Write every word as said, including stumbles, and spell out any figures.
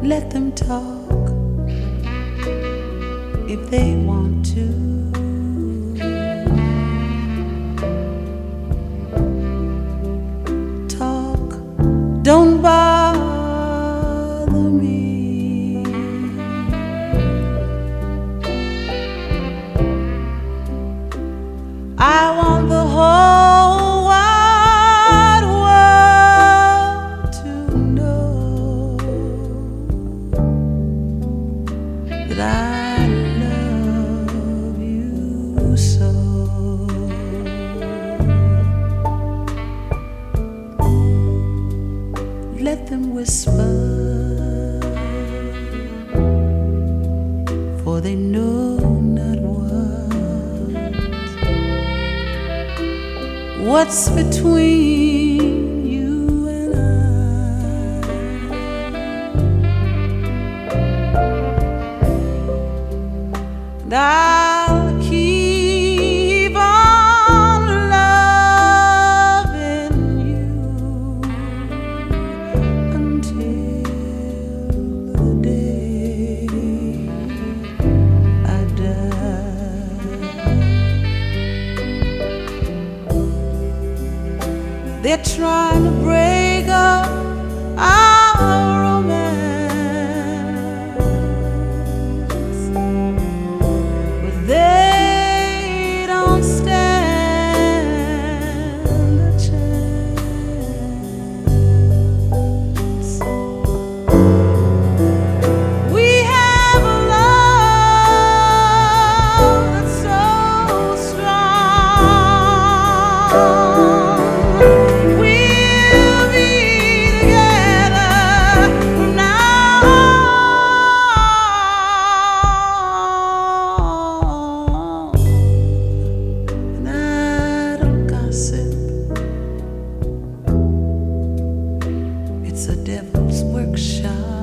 Let them talk if they want to. Talk, don't bother me. I want the whole wide world to know that I love you so. Let them whisper, for they know not what what's between you and I. And I'll keep on loving you until the day I die. They're trying to break up our romance, but they don't stand a chance. We have a love that's so strong. We'll be together from now on. And I don't gossip. It's a devil's workshop.